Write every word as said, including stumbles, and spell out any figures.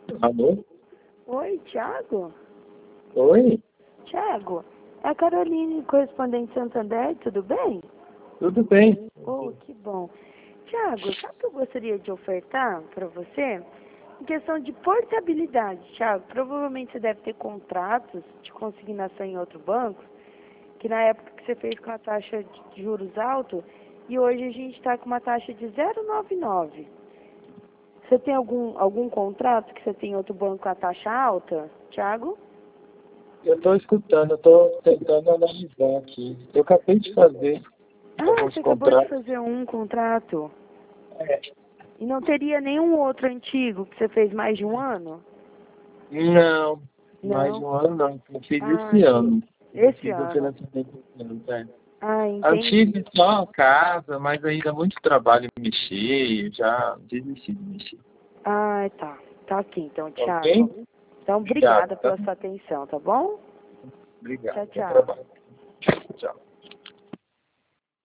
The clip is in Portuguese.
Alô? Oi, Thiago? Oi? Thiago, é a Caroline, correspondente Santander, tudo bem? Tudo bem? Oh, que bom. Thiago, sabe o que eu gostaria de ofertar para você? Em questão de portabilidade, Thiago, provavelmente você deve ter contratos de consignação em outro banco, que na época que você fez com a taxa de juros alto, e hoje a gente está com uma taxa de zero vírgula noventa e nove. Você tem algum, algum contrato que você tem em outro banco com a taxa alta, Thiago? Eu estou escutando, eu estou tentando analisar aqui. Eu acabei de fazer Ah, alguns você acabou de contratos. fazer um contrato. É. E não teria nenhum outro antigo que você fez mais de um ano? Não, mais de Não. um ano não. Eu fiz Ah, esse ano. Eu esse fiz o ano. financiamento esse ano, é. Ah, entendi. Antigo só casa, mas ainda muito trabalho em mexer, eu já desisti de mexer. Ah, tá. Tá aqui então, Ok? Thiago. Então, Obrigado, obrigada tá? pela sua atenção, tá bom? Obrigado, Tchau, bom tchau. trabalho. Tchau.